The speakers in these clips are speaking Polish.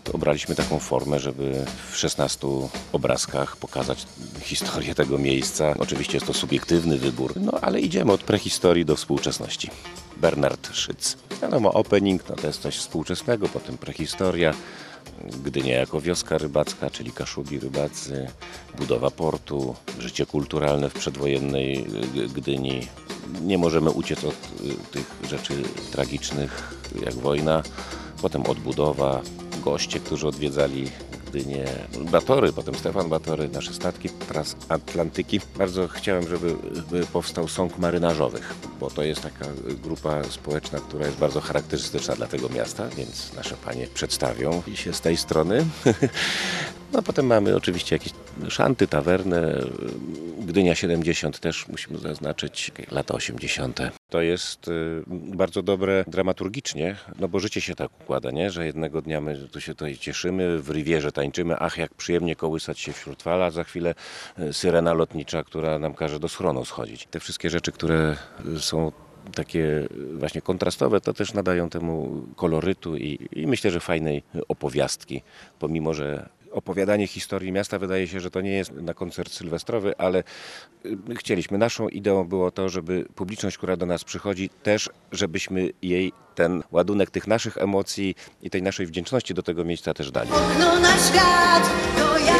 obraliśmy taką formę, żeby w 16 obrazkach pokazać historię tego miejsca. Oczywiście jest to subiektywny wybór, ale idziemy od prehistorii do współczesności. Bernard Szyc. Wiadomo, opening to jest coś współczesnego, potem prehistoria, Gdynia jako wioska rybacka, czyli Kaszubi rybacy, budowa portu, życie kulturalne w przedwojennej Gdyni. Nie możemy uciec od tych rzeczy tragicznych jak wojna, potem odbudowa, goście, którzy odwiedzali Gdynię, Batory, potem Stefan Batory, nasze statki transatlantyki. Bardzo chciałem, żeby powstał sąg marynarzowych, bo to jest taka grupa społeczna, która jest bardzo charakterystyczna dla tego miasta, więc nasze panie przedstawią się z tej strony. Potem mamy oczywiście jakieś szanty, tawernę, Gdynia 70 też musimy zaznaczyć, lata 80. To jest bardzo dobre dramaturgicznie, bo życie się tak układa, nie? Że jednego dnia my tu się tutaj cieszymy, w Rivierze tańczymy, ach jak przyjemnie kołysać się wśród fal, a za chwilę syrena lotnicza, która nam każe do schronu schodzić. Te wszystkie rzeczy, które są takie właśnie kontrastowe, to też nadają temu kolorytu i myślę, że fajnej opowiastki, pomimo że opowiadanie historii miasta wydaje się, że to nie jest na koncert sylwestrowy, ale chcieliśmy, naszą ideą było to, żeby publiczność, która do nas przychodzi, też żebyśmy jej ten ładunek tych naszych emocji i tej naszej wdzięczności do tego miejsca też dali. Okno na świat to ja.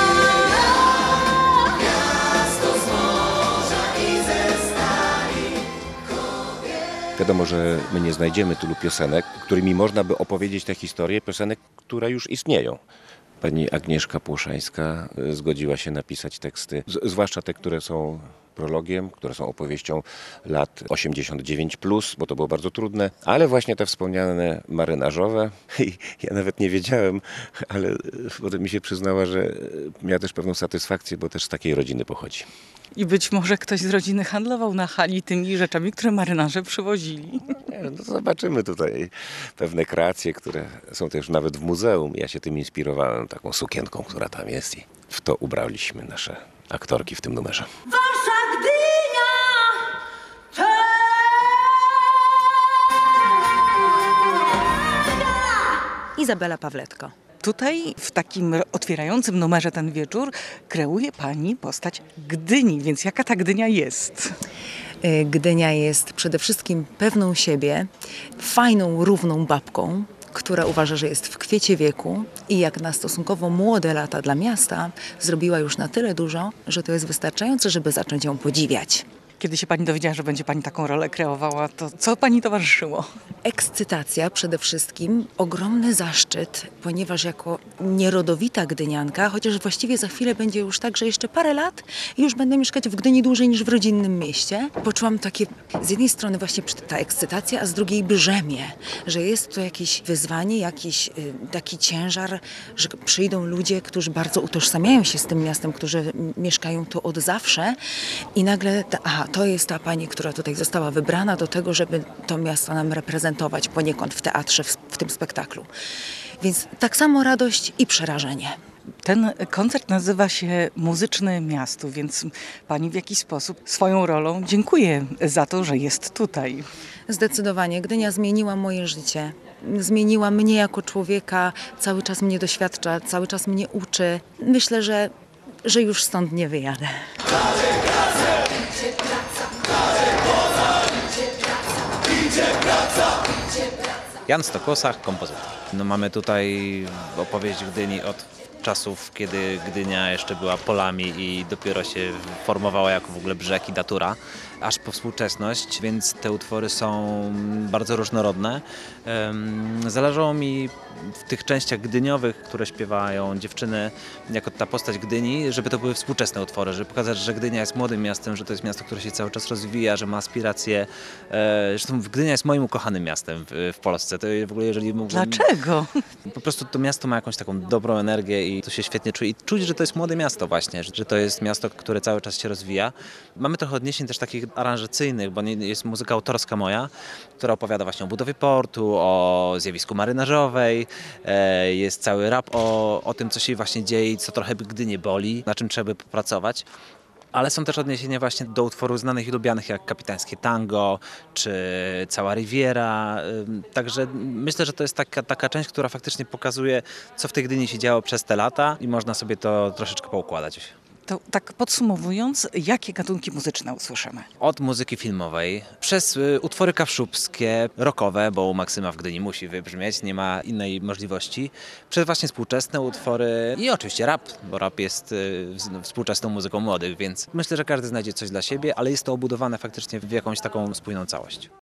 Wiadomo, że my nie znajdziemy tylu piosenek, którymi można by opowiedzieć tę historię, piosenek, które już istnieją. Pani Agnieszka Płoszańska zgodziła się napisać teksty, zwłaszcza te, które są prologiem, które są opowieścią lat 89+, bo to było bardzo trudne, ale właśnie te wspomniane marynarzowe. I ja nawet nie wiedziałem, ale potem mi się przyznała, że miała też pewną satysfakcję, bo też z takiej rodziny pochodzi. I być może ktoś z rodziny handlował na hali tymi rzeczami, które marynarze przywozili. Zobaczymy tutaj pewne kreacje, które są też nawet w muzeum. Ja się tym inspirowałem, taką sukienką, która tam jest i w to ubraliśmy nasze aktorki w tym numerze. Wasza Gdynia! Izabela Pawletko. Tutaj w takim otwierającym numerze ten wieczór kreuje pani postać Gdyni, więc jaka ta Gdynia jest? Gdynia jest przede wszystkim pewną siebie, fajną, równą babką, która uważa, że jest w kwiecie wieku i jak na stosunkowo młode lata dla miasta zrobiła już na tyle dużo, że to jest wystarczające, żeby zacząć ją podziwiać. Kiedy się pani dowiedziała, że będzie pani taką rolę kreowała, to co pani towarzyszyło? Ekscytacja przede wszystkim, ogromny zaszczyt, ponieważ jako nierodowita gdynianka, chociaż właściwie za chwilę będzie już tak, że jeszcze parę lat i już będę mieszkać w Gdyni dłużej niż w rodzinnym mieście, poczułam takie z jednej strony właśnie ta ekscytacja, a z drugiej brzemię, że jest to jakieś wyzwanie, jakiś taki ciężar, że przyjdą ludzie, którzy bardzo utożsamiają się z tym miastem, którzy mieszkają tu od zawsze i nagle, to jest ta pani, która tutaj została wybrana do tego, żeby to miasto nam reprezentować poniekąd w teatrze, w tym spektaklu. Więc tak samo radość i przerażenie. Ten koncert nazywa się Muzyczne Miasto, więc pani w jakiś sposób swoją rolą dziękuję za to, że jest tutaj. Zdecydowanie. Gdynia zmieniła moje życie. Zmieniła mnie jako człowieka, cały czas mnie doświadcza, cały czas mnie uczy. Myślę, że już stąd nie wyjadę. Jan Stokosach, kompozytor. Mamy tutaj opowieść Gdyni od czasów, kiedy Gdynia jeszcze była polami i dopiero się formowała jako w ogóle brzeg i datura, aż po współczesność, więc te utwory są bardzo różnorodne. Zależało mi w tych częściach gdyniowych, które śpiewają dziewczyny, jako ta postać Gdyni, żeby to były współczesne utwory, żeby pokazać, że Gdynia jest młodym miastem, że to jest miasto, które się cały czas rozwija, że ma aspiracje. Zresztą Gdynia jest moim ukochanym miastem w Polsce. To w ogóle, jeżeli mógłbym... Dlaczego? Po prostu to miasto ma jakąś taką dobrą energię i to się świetnie czuje. I czuć, że to jest młode miasto właśnie, że to jest miasto, które cały czas się rozwija. Mamy trochę odniesień też takich aranżacyjnych, bo jest muzyka autorska moja, która opowiada właśnie o budowie portu, o zjawisku marynarzowej. Jest cały rap o tym, co się właśnie dzieje i co trochę Gdynię boli, na czym trzeba by popracować. ale są też odniesienia właśnie do utworów znanych i lubianych jak Kapitańskie Tango czy Cała Riviera. Także myślę, że to jest taka część, która faktycznie pokazuje, co w tej Gdyni się działo przez te lata i można sobie to troszeczkę poukładać. To tak podsumowując, jakie gatunki muzyczne usłyszymy? Od muzyki filmowej, przez utwory kaszubskie, rockowe, bo u Maksyma w Gdyni musi wybrzmieć, nie ma innej możliwości, przez właśnie współczesne utwory i oczywiście rap, bo rap jest współczesną muzyką młodych, więc myślę, że każdy znajdzie coś dla siebie, ale jest to obudowane faktycznie w jakąś taką spójną całość.